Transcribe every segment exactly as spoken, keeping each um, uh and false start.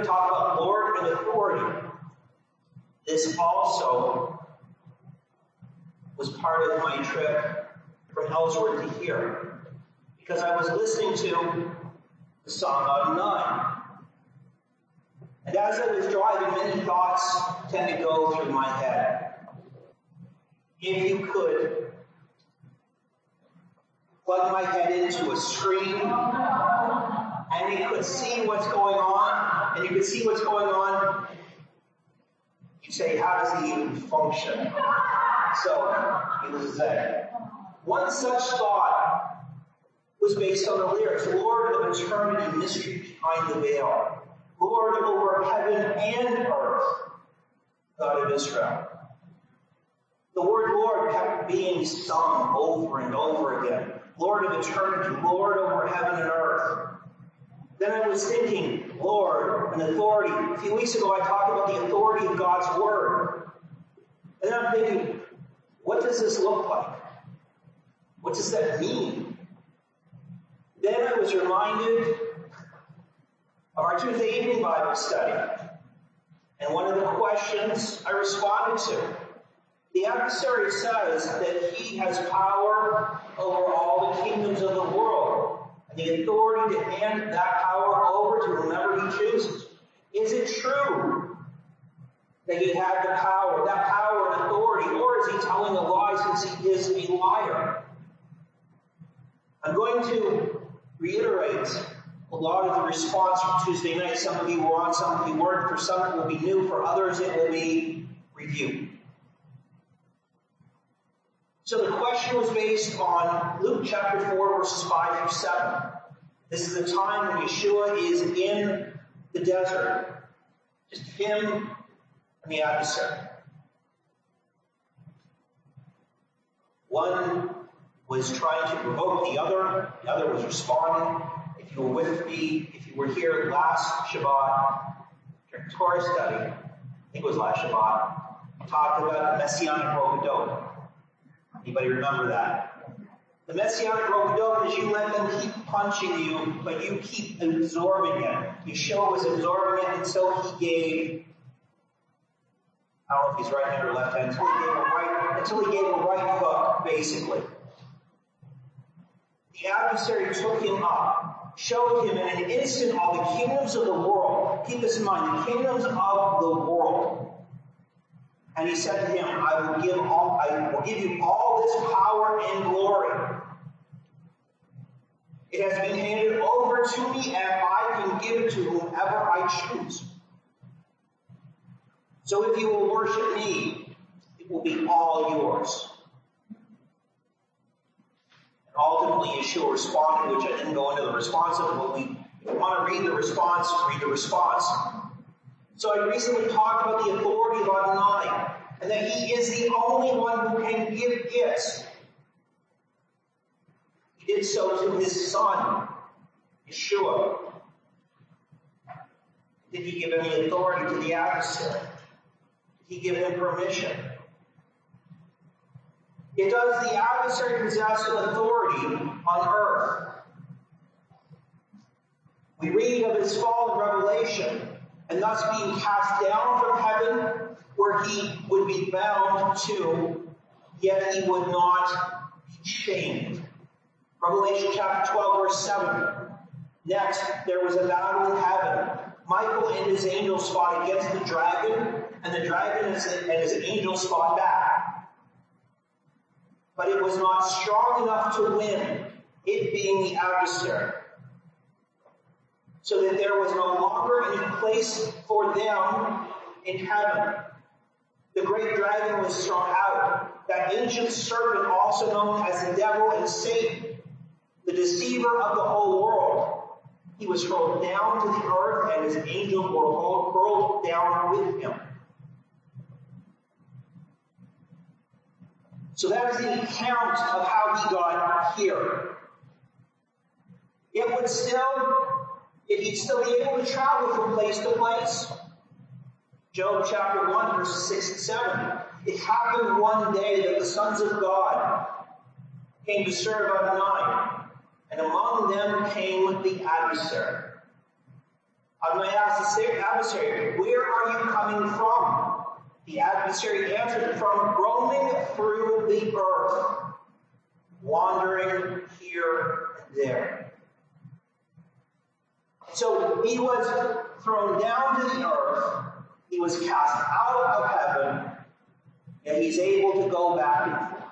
to talk about Lord and authority. This also was part of my trip from Ellsworth to here, because I was listening to the Song Adonai. And as I was driving, many thoughts tend to go through my head. If you could plug my head into a screen, and you could see what's going on, and you could see what's going on, you'd say, how does he even function? So, needless to say, one such thought was based on the lyrics, Lord of eternity, mystery behind the veil, Lord over heaven and earth, God of Israel. The word Lord kept being sung over and over again. Lord of eternity, Lord over heaven and earth. Then I was thinking, Lord and authority. A few weeks ago I talked about the authority of God's word. And then I'm thinking, what does this look like? What does that mean? Then I was reminded of our Tuesday evening Bible study. And one of the questions I responded to, the adversary says that he has power over all the kingdoms of the world and the authority to hand that power over to whomever he chooses. Is it true that he had the power, that power and authority, or is he telling a lie since he is a liar? I'm going to reiterate a lot of the response from Tuesday night. Some of you were on, some of you weren't. For some it will be new, for others it will be review. So the question was based on Luke chapter four, verses five through seven. This is the time when Yeshua is in the desert. Just him and the adversary. One was trying to provoke the other. The other was responding. If you were with me, if you were here last Shabbat, during Torah study, I think it was last Shabbat, we talked about the Messianic Rogadot. Anybody remember that? The Messianic Rogadot is you let them keep punching you, but you keep absorbing it. Yeshua was absorbing it until he gave, I don't know if he's right hand or left hand, until he gave a right, until he gave a right hook, basically. The adversary took him up, showed him in an instant all the kingdoms of the world. Keep this in mind, the kingdoms of the world. And he said to him, I will give all, I will give you all this power and glory. It has been handed over to me, and I can give it to whomever I choose. So if you will worship me, it will be all yours. And ultimately, Yeshua responded, which I didn't go into the response of, but we, if you want to read the response, read the response. So I recently talked about the authority of Adonai, and that he is the only one who can give gifts. He did so to his son, Yeshua. Did he give any authority to the adversary? Did he give him permission? It does the adversary possess authority on earth? We read of his fall in Revelation, and thus being cast down from heaven, where he would be bound to, yet he would not be chained. Revelation chapter twelve, verse seven. Next, there was a battle in heaven. Michael and his angels fought against the dragon, and the dragon and his angels fought back. But it was not strong enough to win, it being the adversary. So that there was no longer any place for them in heaven. The great dragon was thrown out, that ancient serpent also known as the devil and Satan, the deceiver of the whole world. He was hurled down to the earth, and his angels were hurled down with him. So that is the account of how he got here. It would still, if he'd still be able to travel from place to place. Job chapter one, verses six and seven. It happened one day that the sons of God came to serve Adonai, and among them came the adversary. Adonai asked the adversary, where are you coming from? The adversary answered, from roaming through the earth, wandering here and there. So he was thrown down to the earth, he was cast out of heaven, and he's able to go back and forth.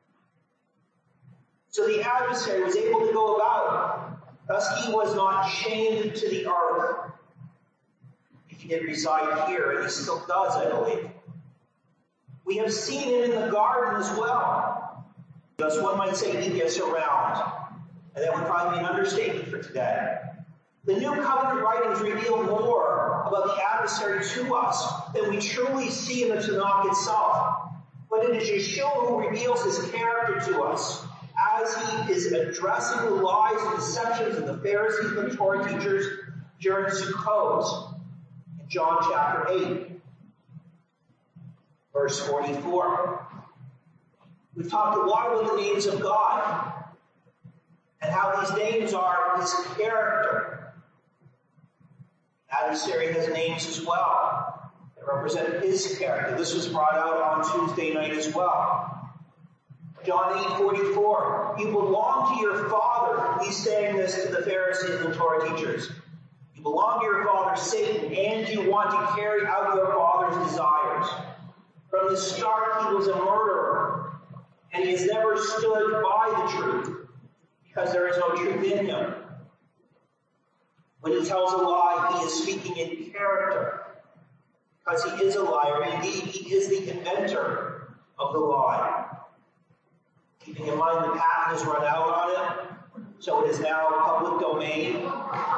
So the adversary was able to go about, thus he was not chained to the earth. He did reside here, and he still does, I believe. We have seen him in the garden as well. Thus one might say he gets around. And that would probably be an understatement for today. The New Covenant writings reveal more about the adversary to us than we truly see in the Tanakh itself. But it is Yeshua who reveals his character to us as he is addressing the lies and deceptions of the Pharisees and the Torah teachers during Sukkot. John chapter eight, verse forty-four. We've talked a lot about the names of God and how these names are his character. Adversary has names as well that represent his character. This was brought out on Tuesday night as well. John eight forty-four. You belong to your father. He's saying this to the Pharisees and Torah teachers. You belong to your father, Satan, and you want to carry out your father's desires. From the start, he was a murderer, and he has never stood by the truth, because there is no truth in him. When he tells a lie, he is speaking in character, because he is a liar. Indeed, he is the inventor of the lie. Keeping in mind the patent has run out on it, so it is now public domain.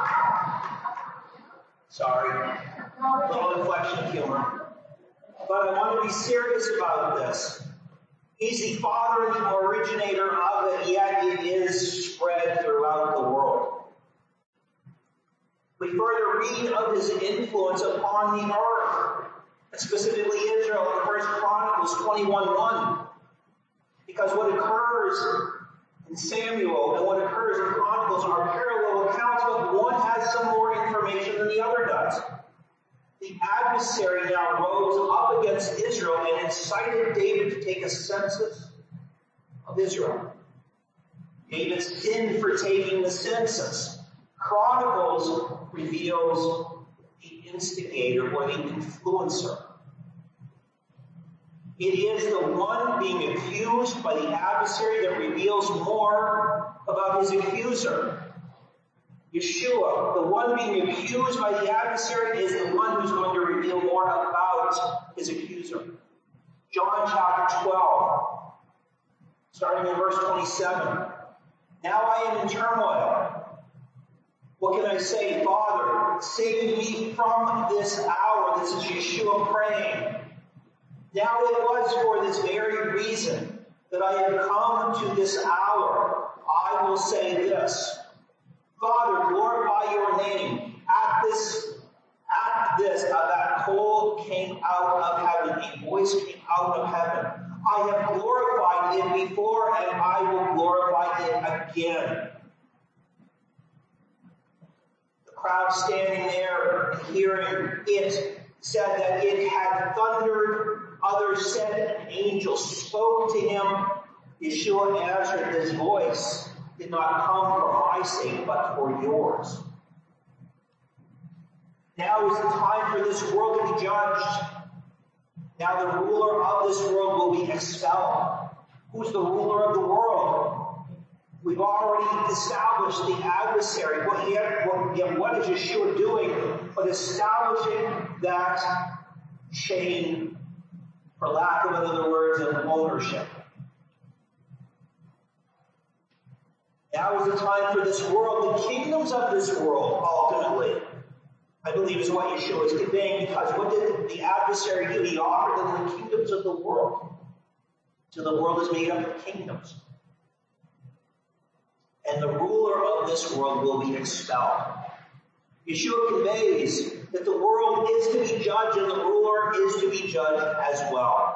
Sorry, a little inflection of humor. But I want to be serious about this. He's the father and the originator of it, yet it is spread throughout the world. We further read of his influence upon the earth, specifically Israel in First Chronicles twenty-one one. Because what occurs in Samuel and what occurs in Chronicles are parallel accounts, but one has some more information than the other does. The adversary now rose up against Israel and incited David to take a census of Israel. David sinned for taking the census. Chronicles reveals the instigator or the influencer. It is the one being accused by the adversary that reveals more about his accuser. Yeshua, the one being accused by the adversary, is the one who's going to reveal more about his accuser. John chapter twelve, starting in verse twenty-seven. Now I am in turmoil. What can I say? Father, save me from this hour. This is Yeshua praying. Now it was for this very reason that I have come to this hour. I will say this. Father, glorify your name. At this, at this, uh, that call came out of heaven. A voice came out of heaven. I have glorified it before, and I will glorify it again. The crowd standing there and hearing it said that it had thundered. Others said an angel spoke to him. Yeshua answered, this voice did not come for my sake, but for yours. Now is the time for this world to be judged. Now the ruler of this world will be expelled. Who's the ruler of the world? We've already established the adversary. What, what, what is Yeshua doing? But establishing that chain, for lack of other words, of ownership. Now is the time for this world, the kingdoms of this world, ultimately, I believe is what Yeshua is conveying, because what did the adversary do? He offered them the kingdoms of the world. So the world is made up of kingdoms. And the ruler of this world will be expelled. Yeshua conveys that the world is to be judged and the ruler is to be judged as well.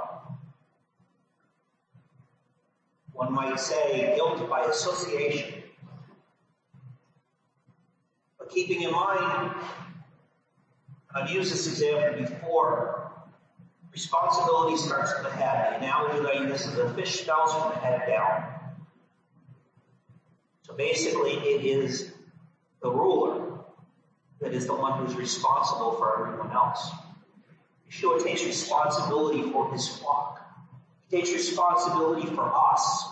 One might say guilt by association. But keeping in mind I've used this example before. Responsibility starts at the head. The analogy that I use is the fish smells from the head down. So basically, it is the ruler that is the one who's responsible for everyone else. Yeshua takes responsibility for his flock. He takes responsibility for us.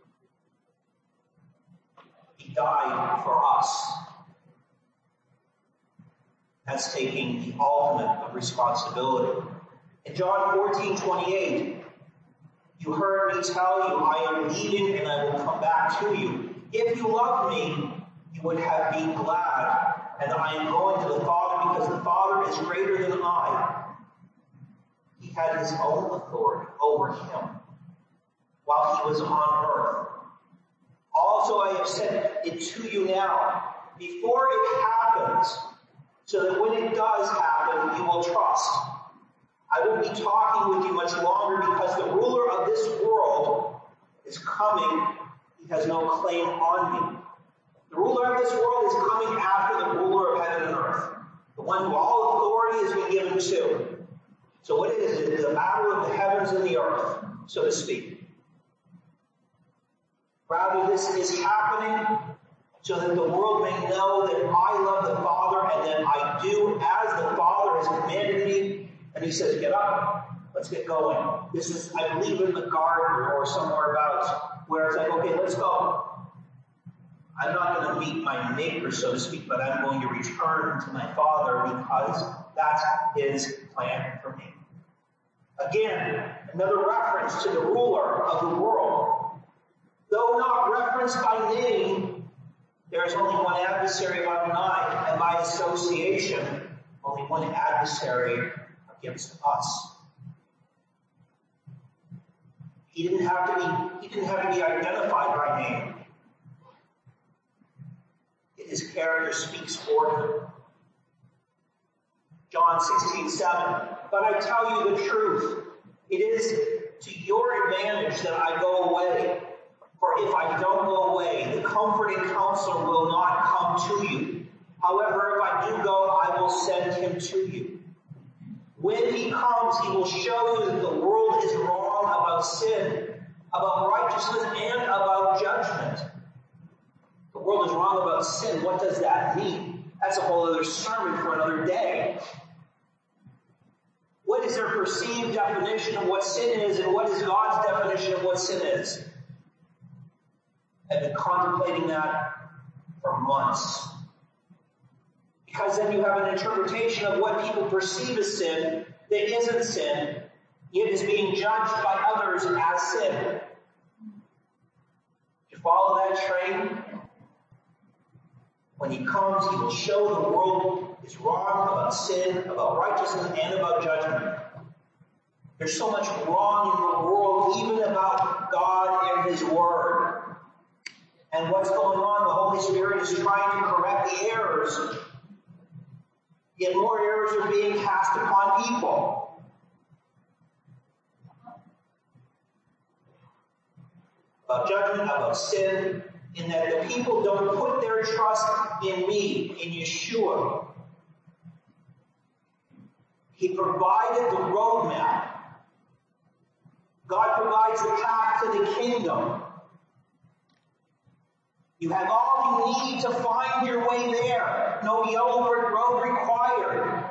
He died for us. That's taking the ultimate of responsibility. In John fourteen twenty-eight, you heard me tell you, I am leaving and I will come back to you. If you love me, you would have been glad, and I am going to the Father because the Father is greater than I. He had his own authority over him while he was on earth. Also, I have said it to you now, before it happens, so that when it does happen, you will trust. I won't be talking with you much longer because the ruler of this world is coming. He has no claim on me. The ruler of this world is coming after the ruler of heaven and earth, the one who all authority has been given to. So what is it? The battle of the heavens and the earth, so to speak. Rather, this is happening so that the world may know that I love the Father and that I do as the Father has commanded me. And he says, get up, let's get going. This is, I believe, in the garden or somewhere about where it's like, okay, let's go. I'm not going to meet my maker, so to speak, but I'm going to return to my Father because that's his plan for me. Again, another reference to the ruler of the world. Though not referenced by name, there is only one adversary of Adonai, and by association, only one adversary against us. He didn't have to be, he didn't have to be identified by name. His character speaks for him. John sixteen seven. But I tell you the truth. It is to your advantage that I go away. For if I don't go away, the comforting counselor will not come to you. However, if I do go, I will send him to you. When he comes, he will show you that the world is wrong about sin, about righteousness, and about judgment. The world is wrong about sin. What does that mean? That's a whole other sermon for another day. What is their perceived definition of what sin is, and what is God's definition of what sin is? I've been contemplating that for months. Because then you have an interpretation of what people perceive as sin that isn't sin, yet is being judged by others as sin. You follow that train? When he comes, he will show the world is wrong about sin, about righteousness, and about judgment. There's so much wrong in the world, even about God and his word. And what's going on? The Holy Spirit is trying to correct the errors. Yet more errors are being cast upon people. About judgment, about sin, in that the people don't put their trust in me, in Yeshua. He provided the roadmap. God provides the path to the kingdom. You have all you need to find your way there. No yellow brick road required.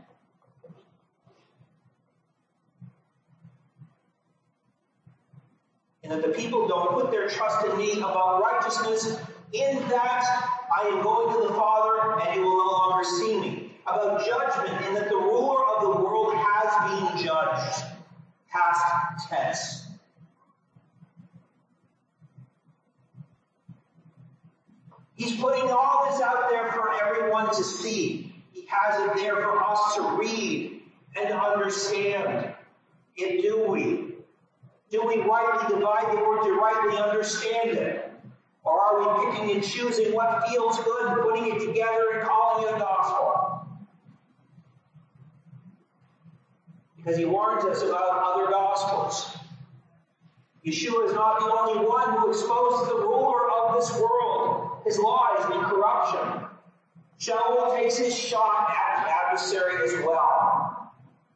And if the people don't put their trust in me about righteousness, in that I am going to the Father and he will no longer see me. About judgment, in that the ruler of the world has been judged. Past tense. He's putting all this out there for everyone to see. He has it there for us to read and to understand. Yet do we? Do we rightly divide the word to rightly understand it? Or are we picking and choosing what feels good and putting it together and calling it a gospel? Because he warns us about other gospels. Yeshua is not the only one who exposes the ruler of this world, his lies and corruption. Shaul takes his shot at the adversary as well.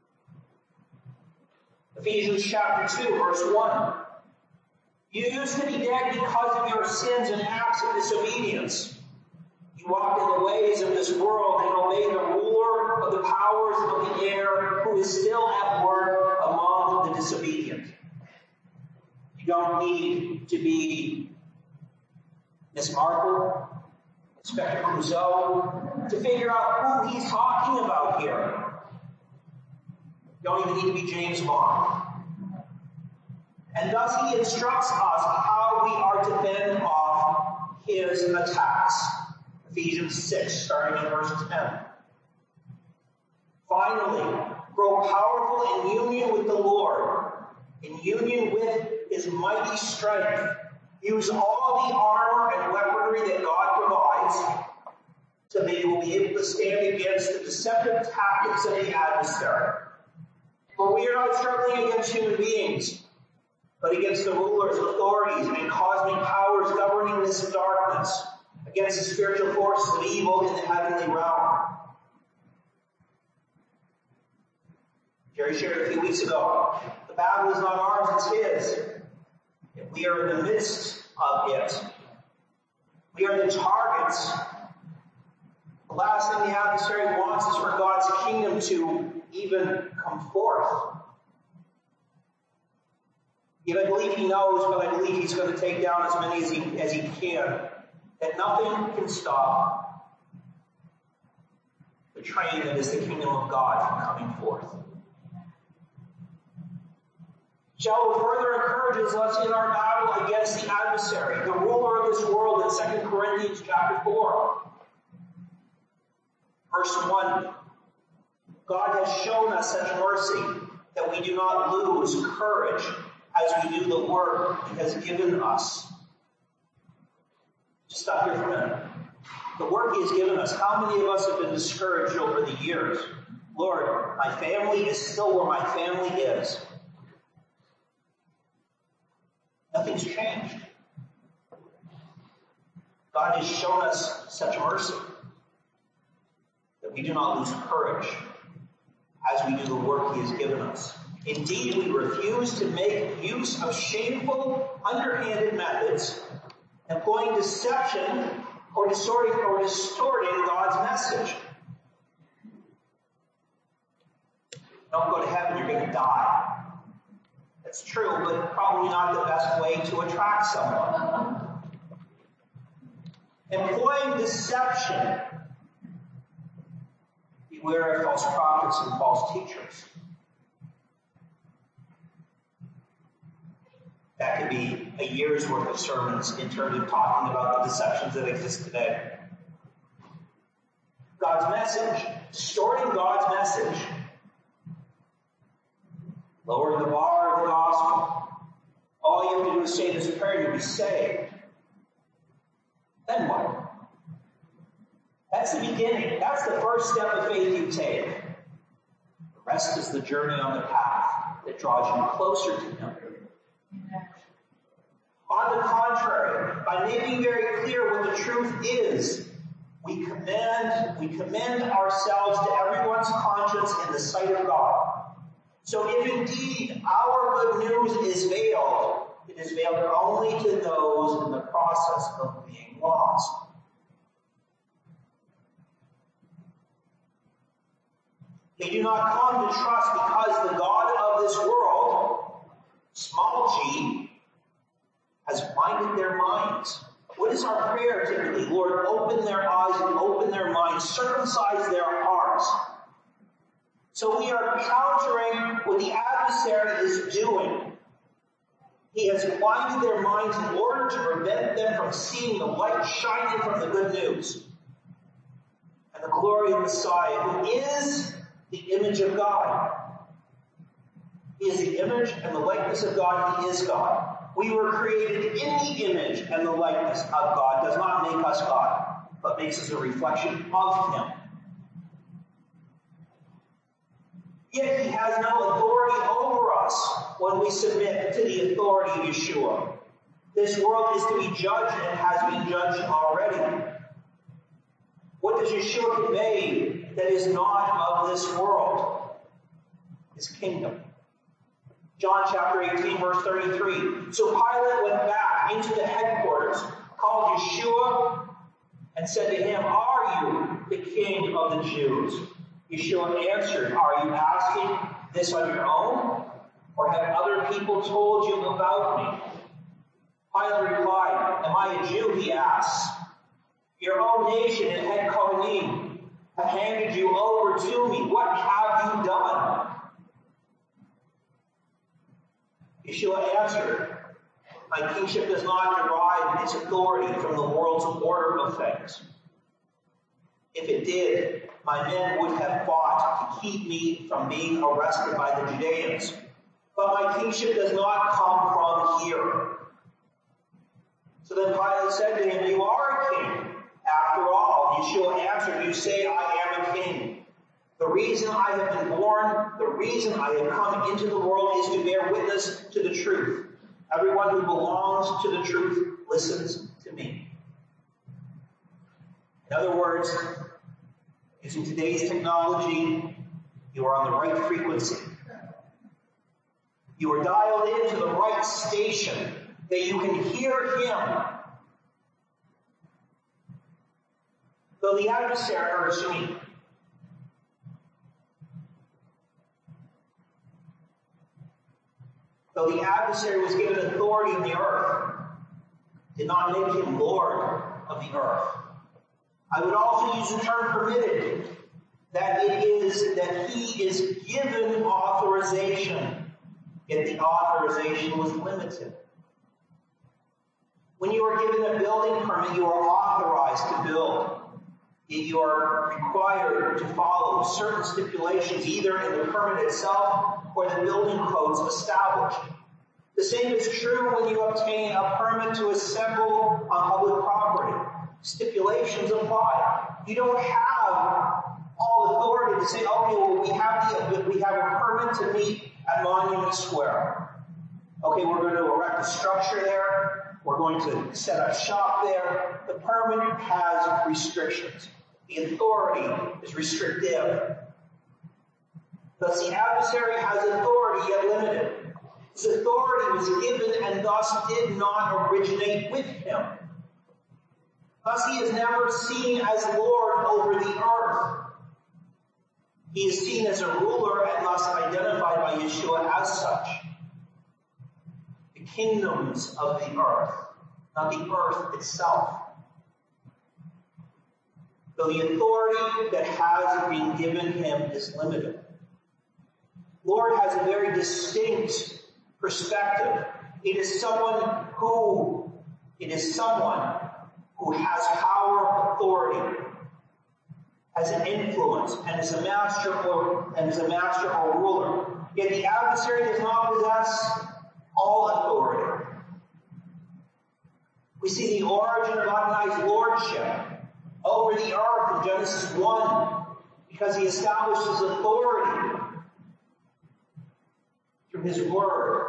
Ephesians chapter two, verse one. You used to be dead because of your sins and acts of disobedience. You walked in the ways of this world and obeyed the ruler of the powers of the air, who is still at work among the disobedient. You don't need to be Miss Marple, Inspector Clouseau, to figure out who he's talking about here. You don't even need to be James Bond. And thus he instructs us how we are to fend off his attacks. Ephesians six, starting in verse ten. Finally, grow powerful in union with the Lord, in union with his mighty strength. Use all the armor and weaponry that God provides, so that you will be able to stand against the deceptive tactics of the adversary. For we are not struggling against human beings, but against the rulers, authorities, and cosmic powers governing this darkness, against the spiritual forces of evil in the heavenly realm. Jerry shared a few weeks ago, the battle is not ours, it's his. If we are in the midst of it, we are the targets. The last thing the adversary wants is for God's kingdom to even come forth. Yet I believe he knows, but I believe he's going to take down as many as he, as he can. That nothing can stop the train that is the kingdom of God from coming forth. Shaul further encourages us in our battle against the adversary, the ruler of this world, in Second Corinthians chapter four. Verse one. God has shown us such mercy that we do not lose courage as we do the work he has given us. Just stop here for a minute. The work he has given us, how many of us have been discouraged over the years? Lord, my family is still where my family is. Nothing's changed. God has shown us such mercy that we do not lose courage as we do the work he has given us. Indeed, we refuse to make use of shameful, underhanded methods, employing deception or distorting, or distorting God's message. Don't go to heaven, you're going to die. That's true, but probably not the best way to attract someone. Employing deception. Beware of false prophets and false teachers. That could be a year's worth of sermons in terms of talking about the deceptions that exist today. God's message, distorting God's message, lowering the bar of the gospel. All you have to do is say this prayer, you'll be saved. Then what? That's the beginning. That's the first step of faith you take. The rest is the journey on the path that draws you closer to him. On the contrary, by making very clear what the truth is, we commend, we commend ourselves to everyone's conscience in the sight of God. So if indeed our good news is veiled, it is veiled only to those in the process of being lost. They do not come to trust because the God of this world, small g, has blinded their minds. What is our prayer typically? Lord, open their eyes and open their minds, circumcise their hearts. So we are countering what the adversary is doing. He has blinded their minds in order to prevent them from seeing the light shining from the good news and the glory of Messiah, who is the image of God. He is the image and the likeness of God. He is God. We were created in the image and the likeness of God. Does not make us God, but makes us a reflection of him. Yet he has no authority over us when we submit to the authority of Yeshua. This world is to be judged and has been judged already. What does Yeshua convey that is not of this world? His kingdom. John chapter eighteen, verse thirty-three. So Pilate went back into the headquarters, called Yeshua, and said to him, "Are you the king of the Jews?" Yeshua answered, "Are you asking this on your own, or have other people told you about me?" Pilate replied, "Am I a Jew?" he asked. "Your own nation and head Kohanim have handed you over to me. What have you done?" Yeshua answered, "My kingship does not derive its authority from the world's order of things. If it did, my men would have fought to keep me from being arrested by the Judeans. But my kingship does not come from here." So then Pilate said to him, "You are a king. After all," Yeshua answered, "you say I am a king. The reason I have been born, the reason I have come into the world is to bear witness to the truth. Everyone who belongs to the truth listens to me." In other words, using today's technology, you are on the right frequency. You are dialed into the right station that you can hear him. Though the adversary, or excuse me, though the adversary was given authority in the earth, did not make him Lord of the earth. I would also use the term permitted, that it is that he is given authorization, yet the authorization was limited. When you are given a building permit, you are authorized to build. Yet you are required to follow certain stipulations, either in the permit itself or the building codes established. The same is true when you obtain a permit to assemble on public property. Stipulations apply. You don't have all authority to say, "Okay, well, we have the we have a permit to meet at Monument Square. Okay, we're going to erect a structure there. We're going to set up shop there." The permit has restrictions. The authority is restrictive. Thus, the adversary has authority yet limited. His authority was given and thus did not originate with him. Thus, he is never seen as Lord over the earth. He is seen as a ruler and thus identified by Yeshua as such. The kingdoms of the earth, not the earth itself. Though the authority that has been given him is limited. Lord has a very distinct perspective. It is someone who, it is someone who has power, authority, has an influence, and is a master or and is a master or ruler. Yet the adversary does not possess all authority. We see the origin of Adonai's lordship over the earth in Genesis one, because he established his authority through his word.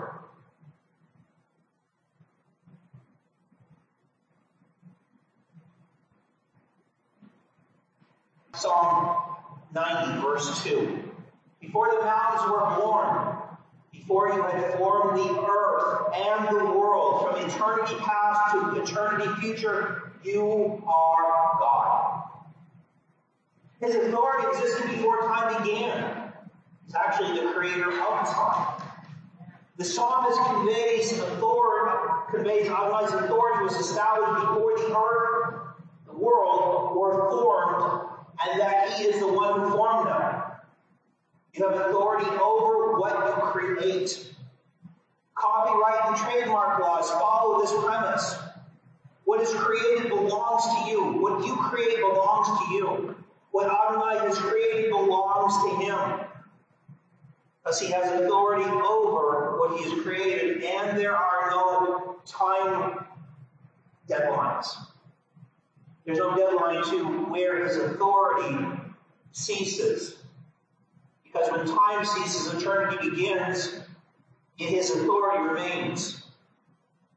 Psalm ninety, verse two. Before the mountains were born, before you had formed the earth and the world, from eternity past to eternity future, you are God. His authority existed before time began. He's actually the creator of time. The psalmist conveys authority, conveys Adonai's authority was established before the earth, the world were formed, and that he is the one who formed them. You have authority over what you create. Copyright and trademark laws follow this premise. What is created belongs to you. What you create belongs to you. What Adonai has created belongs to him. Thus he has authority over what he has created, and there are no time deadlines. There's no deadline to where his authority ceases. Because when time ceases, eternity begins, yet his authority remains.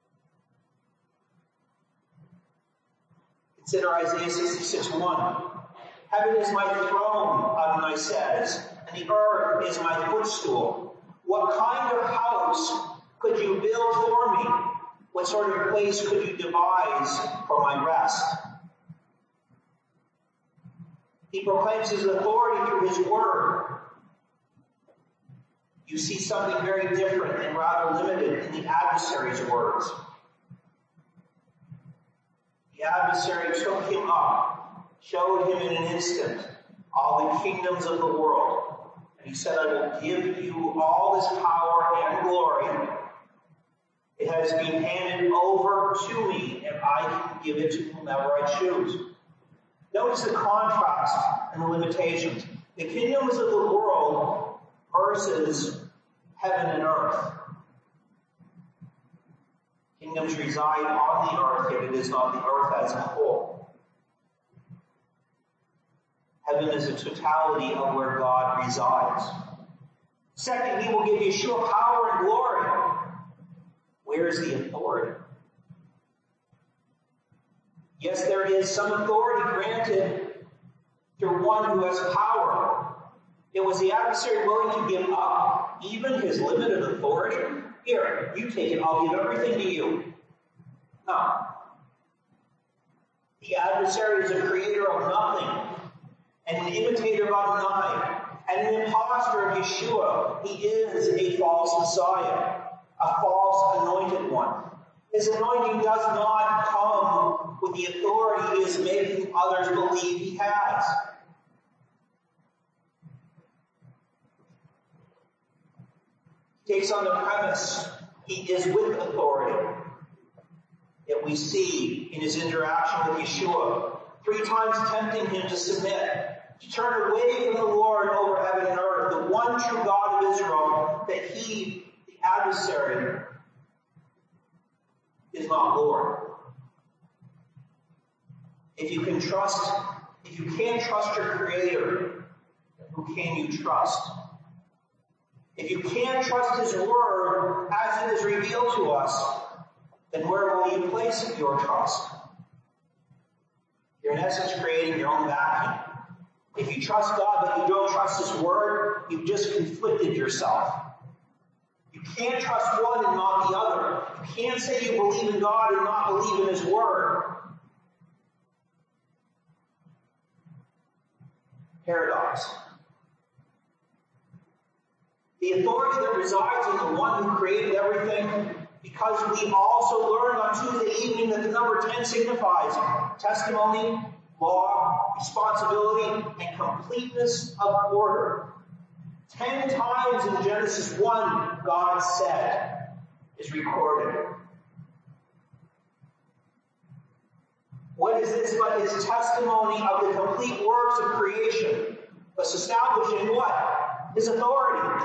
Consider Isaiah sixty-six one. Heaven is my throne, Adonai says, and the earth is my footstool. What kind of house could you build for me? What sort of place could you devise for my rest? He proclaims his authority through his word. You see something very different and rather limited in the adversary's words. The adversary took him up, showed him in an instant all the kingdoms of the world. And he said, I will give you all this power and glory. It has been handed over to me, and I can give it to whomever I choose. Notice the contrast and the limitations. The kingdoms of the world versus heaven and earth. Kingdoms reside on the earth, yet it is not the earth as a whole. Heaven is a totality of where God resides. Second, he will give Yeshua power and glory. Where is the authority? Yes, there is some authority granted through one who has power. It was the adversary willing to give up even his limited authority? Here, you take it, I'll give everything to you. No. The adversary is a creator of nothing, and an imitator of Adonai, and an impostor of Yeshua. He is a false Messiah, a false anointed one. His anointing does not come with the authority he is making others believe he has. He takes on the premise he is with authority. Yet we see in his interaction with Yeshua, three times tempting him to submit, to turn away from the Lord over heaven and earth, the one true God of Israel, that he, the adversary, is not Lord. If you can trust, if you can't trust your Creator, who can you trust? If you can't trust his word as it is revealed to us, then where will you place your trust? You're in essence creating your own vacuum. If you trust God but you don't trust his word, you've just conflicted yourself. You can't trust one and not the other. You can't say you believe in God and not believe in his word. Paradox. The authority that resides in the one who created everything, because we also learned on Tuesday evening that the number ten signifies testimony, law, responsibility, and completeness of order. Ten times in Genesis one, God said, is recorded. What is this but his testimony of the complete works of creation, thus established in what? His authority.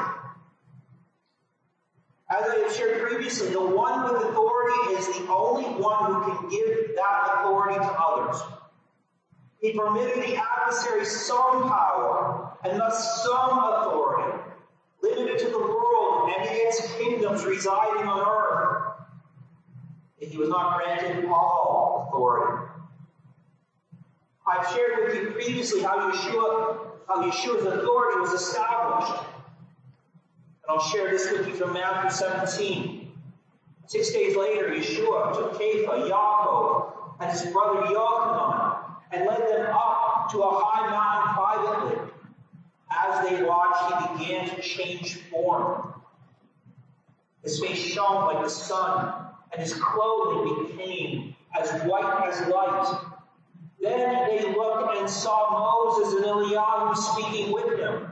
As I have shared previously, the one with authority is the only one who can give that authority to others. He permitted the adversary some power and thus some authority, limited to the world and its kingdoms residing on earth. Yet he was not granted all authority. I've shared with you previously how Yeshua, how Yeshua's authority was established. And I'll share this with you from Matthew seventeen. Six days later, Yeshua took Kepha, Yaakov, and his brother Yochanan, and led them up to a high mountain privately. As they watched, he began to change form. His face shone like the sun, and his clothing became as white as light. Then they looked and saw Moses and Eliyahu speaking with him.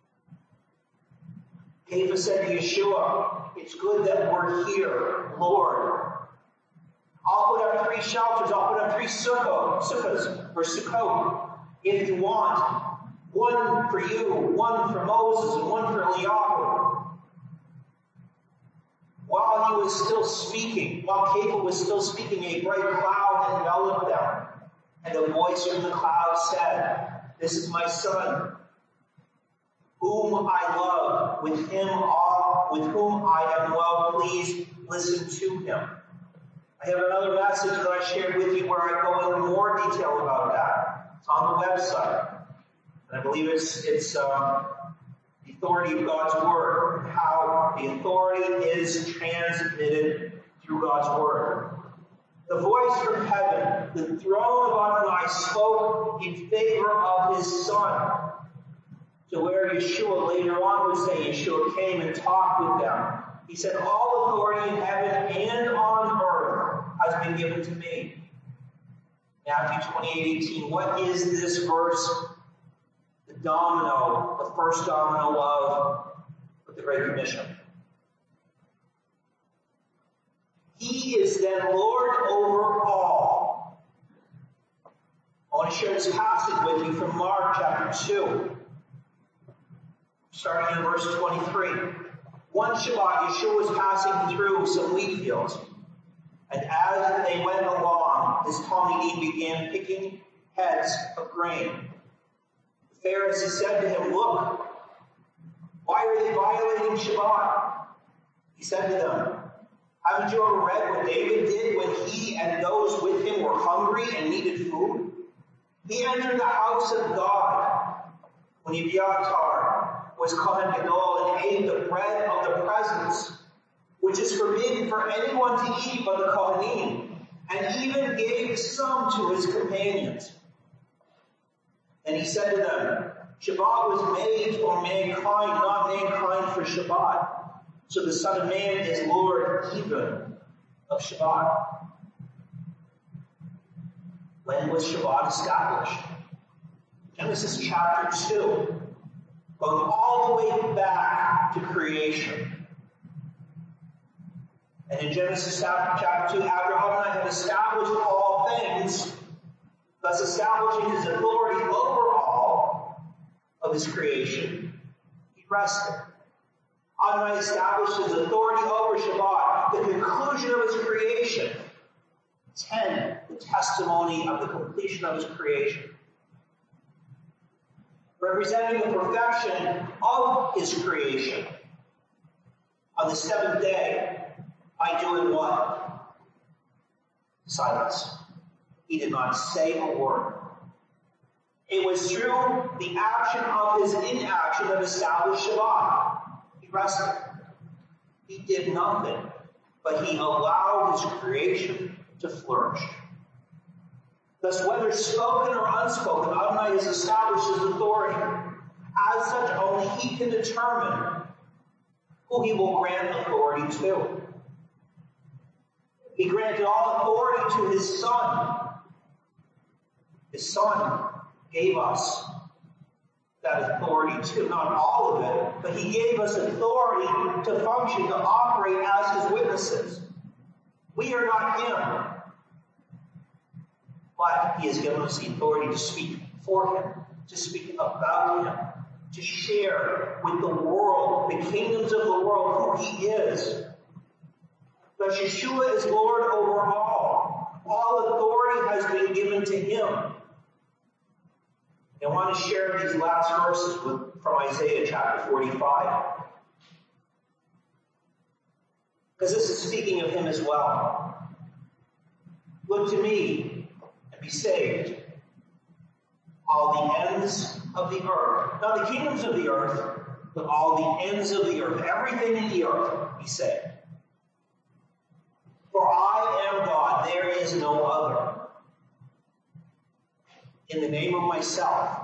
Kepha said to Yeshua, it's good that we're here, Lord. I'll put up three shelters. I'll put up three sukkot, sukkahs, or sukkot, if you want. One for you, one for Moses, and one for Eliyahu. While he was still speaking, while Kepha was still speaking, a bright cloud enveloped them. And a voice from the cloud said, this is my son, whom I love, with him all, with whom I am well pleased, listen to him. I have another message that I shared with you where I go into more detail about that. It's on the website. And I believe it's, it's um, the authority of God's Word, how the authority is transmitted through God's Word. The voice from heaven, the throne of Adonai, spoke in favor of his Son. To where Yeshua later on would say, Yeshua came and talked with them. He said, all authority in heaven and on earth has been given to me. Matthew twenty-eight eighteen. What is this verse? The domino, the first domino of the Great Commission. He is then Lord over all. I want to share this passage with you from Mark chapter two. Starting in verse twenty-three. One Shabbat, Yeshua was passing through some wheat fields. And as they went along, his Talmidim began picking heads of grain. The Pharisees said to him, look, why are they violating Shabbat? He said to them, haven't you ever read what David did when he and those with him were hungry and needed food? He entered the house of God when Abiathar was Kohen Gadol and ate the bread of the presence, which is forbidden for anyone to eat but the Kohanim, and even gave some to his companions. And he said to them, Shabbat was made for mankind, not mankind for Shabbat. So the Son of Man is Lord even of Shabbat. When was Shabbat established? Genesis chapter two. Going all the way back to creation. And in Genesis chapter two, after Adonai had established all things, thus establishing his authority over all of his creation, he rested. Adonai established his authority over Shabbat, the conclusion of his creation. Ten, the testimony of the completion of his creation. Representing the perfection of his creation. On the seventh day, by doing what? Silence. He did not say a word. It was through the action of his inaction that established Shabbat. He rested. He did nothing, but he allowed his creation to flourish. Thus, whether spoken or unspoken, Adonai has established his authority. As such, only he can determine who he will grant authority to. He granted all authority to his Son. His Son gave us that authority too. Not all of it, but he gave us authority to function, to operate as his witnesses. We are not him. But he has given us the authority to speak for him, to speak about him, to share with the world, the kingdoms of the world, who he is. But Yeshua is Lord over all. All authority has been given to him. I want to share these last verses with, from Isaiah chapter forty-five. Because this is speaking of him as well. Look to me and be saved, all the ends of the earth. Not the kingdoms of the earth, but all the ends of the earth. Everything in the earth, be saved. For I am God, there is no other. In the name of myself,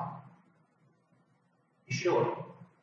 Yeshua.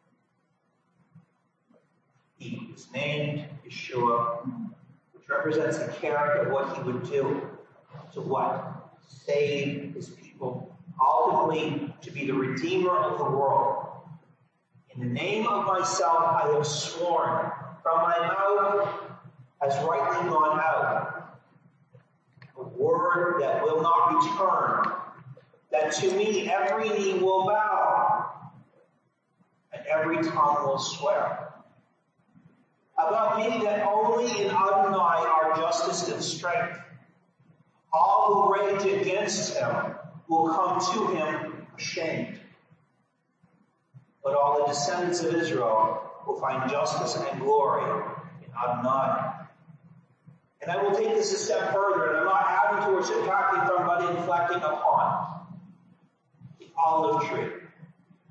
He was named Yeshua, which represents the character of what he would do. To what? Save his people. Ultimately, to be the Redeemer of the world. In the name of myself, I have sworn, from my mouth has rightly gone out a word that will not return, that to me every knee will bow and every tongue will swear. About me that only in Adonai are justice and strength. All who rage against him will come to him ashamed. But all the descendants of Israel will find justice and glory in Adonai. And I will take this a step further, and I'm not adding to or subtracting from, but inflecting upon the olive tree.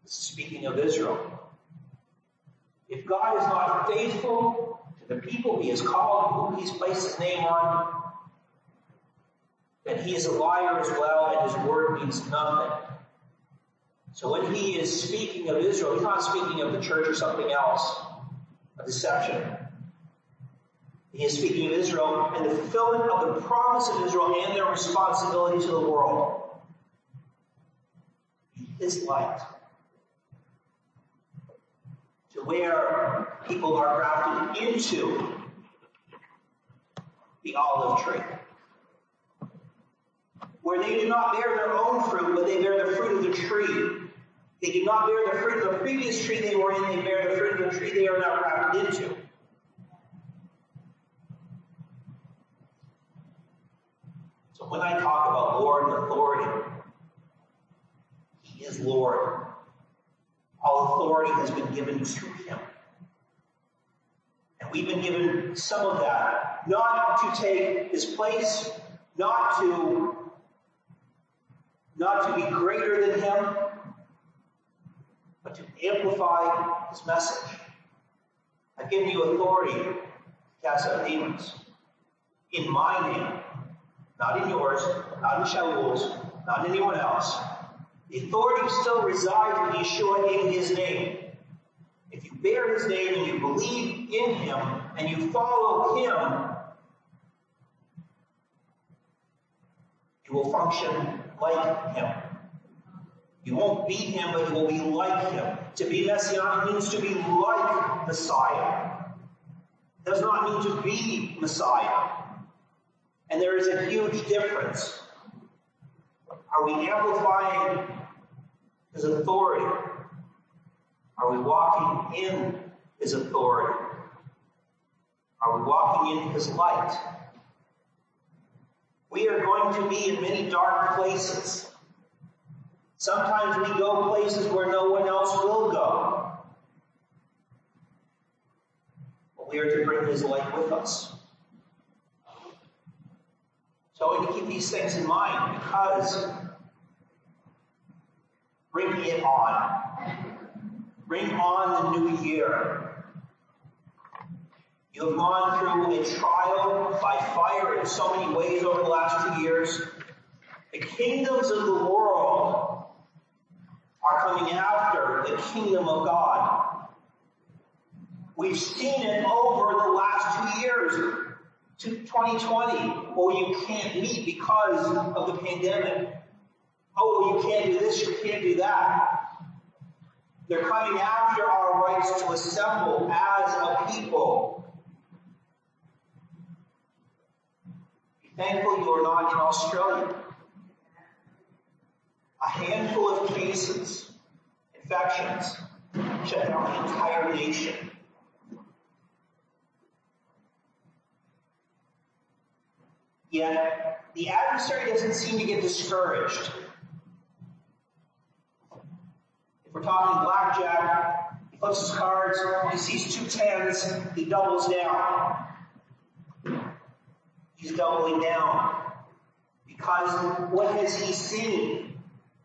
This is speaking of Israel. If God is not faithful to the people he has called, who he's placed his name on, then he is a liar as well, and his word means nothing. So when he is speaking of Israel, he's not speaking of the church or something else, a deception. He is speaking of Israel and the fulfillment of the promise of Israel and their responsibility to the world. His light. To where people are grafted into the olive tree. Where they do not bear their own fruit, but they bear the fruit of the tree. They do not bear the fruit of the previous tree they were in, they bear the fruit of the tree they are now grafted into. So when I talk about Lord and authority, he is Lord. All authority has been given to him. And we've been given some of that, not to take his place, not to not to be greater than him, but to amplify his message. I've given you authority to cast out demons in my name, not in yours, not in Shaul's, not in anyone else. The authority still resides in Yeshua in his name. If you bear his name and you believe in him and you follow him, you will function like him. You won't be him, but you will be like him. To be Messianic means to be like Messiah. It does not mean to be Messiah. And there is a huge difference. Are we amplifying his authority? Are we walking in his authority? Are we walking in his light? We are going to be in many dark places. Sometimes we go places where no one else will go. But we are to bring his light with us. So we can keep these things in mind because bring it on. Bring on the new year. You have gone through a trial by fire in so many ways over the last two years. The kingdoms of the world are coming after the kingdom of God. We've seen it over the last two years, to twenty twenty. Oh, you can't meet because of the pandemic. Oh, you can't do this, you can't do that. They're coming after our rights to assemble as a people. Be thankful you are not in Australia. A handful of cases, infections, shut down the entire nation. Yet, the adversary doesn't seem to get discouraged. If we're talking blackjack, he flips his cards, he sees two tens, he doubles down. He's doubling down. Because what has he seen?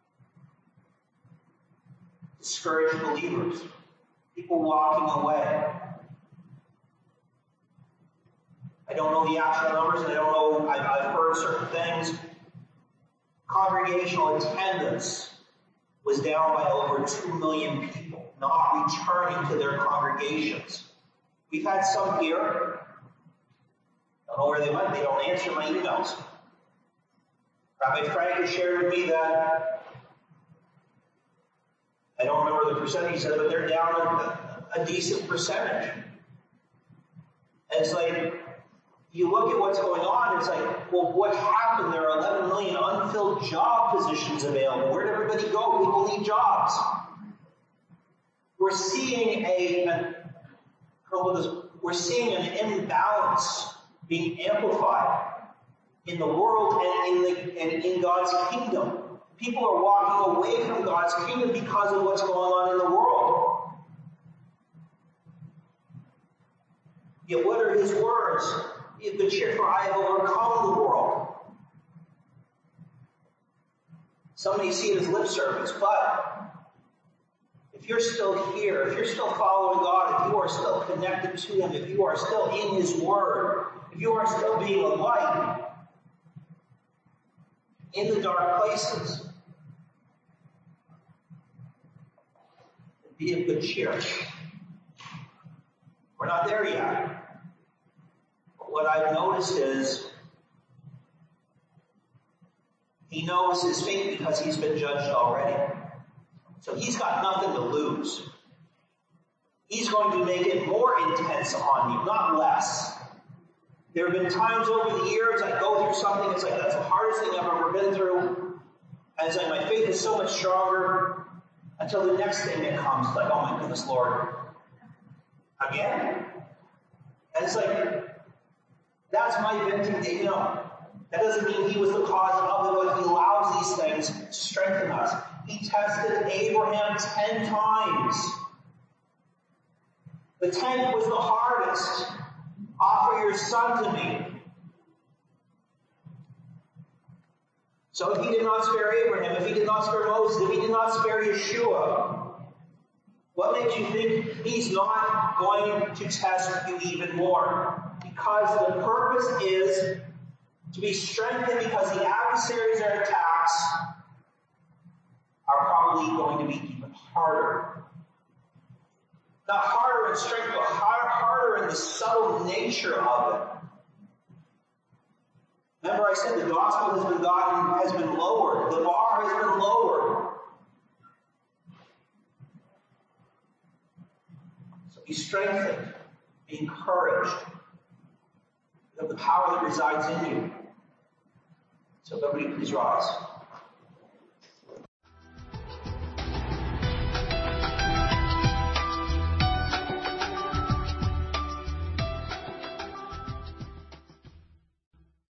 Discouraged believers. People walking away. I don't know the actual numbers, and I don't know, I've, I've heard certain things. Congregational attendance was down by over two million people, not returning to their congregations. We've had some here. Don't know where they went. They don't answer my emails. Rabbi Frank has shared with me that, I don't remember the percentage he said, but they're down a, a decent percentage. And it's like, you look at what's going on, it's like, well, what happened? There are eleven million unfilled job positions available. Where did everybody go? People need jobs. We're seeing a, a we're seeing an imbalance being amplified in the world and in, the, and in God's kingdom. People are walking away from God's kingdom because of what's going on in the world. Yet what are his words? The cheer for I have overcome the world. Some may see it as lip service, but if you're still here, if you're still following God, if you are still connected to Him, if you are still in His Word, if you are still being a light in the dark places, be of good cheer. We're not there yet. But what I've noticed is he knows his fate because he's been judged already. So he's got nothing to lose. He's going to make it more intense on you, not less. There have been times over the years I go through something, it's like, that's the hardest thing I've ever been through. And it's like, my faith is so much stronger until the next thing that comes, like, oh my goodness, Lord. Again? And it's like, that's my venting, you know. That doesn't mean he was the cause of it, but he allows these things to strengthen us. He tested Abraham ten times. The tenth was the hardest. Offer your son to me. So if he did not spare Abraham, if he did not spare Moses, if he did not spare Yeshua, what makes you think he's not going to test you even more? Because the purpose is to be strengthened, because the adversaries or attacks are probably going to be even harder. Not harder in strength, but harder in the subtle nature of it. Remember I said the gospel has been gotten, has been lowered. The bar has been lowered. So be strengthened, be encouraged. You have the power that resides in you. So everybody please rise.